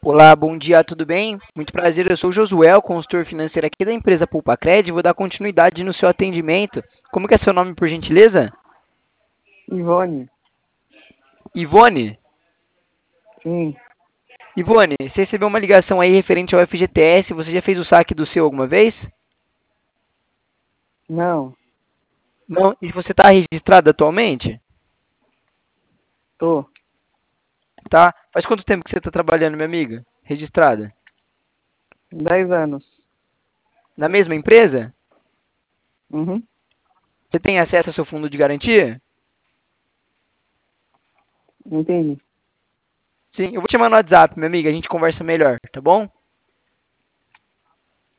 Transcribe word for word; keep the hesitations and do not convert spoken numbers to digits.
Olá, bom dia, tudo bem? Muito prazer, eu sou o Josué, o consultor financeiro aqui da empresa Pulpacred. Vou dar continuidade no seu atendimento. Como que é seu nome, por gentileza? Ivone, Ivone? sim, Ivone, você recebeu uma ligação aí referente ao F G T S, você já fez o saque do seu alguma vez? não, Não? E você está registrado atualmente? tô, Tá? Faz quanto tempo que você está trabalhando, minha amiga? Registrada? dez anos, Na mesma empresa? uhum, Você tem acesso ao seu fundo de garantia? entendi, Sim, eu vou te chamar no WhatsApp, minha amiga, a gente conversa melhor, tá bom?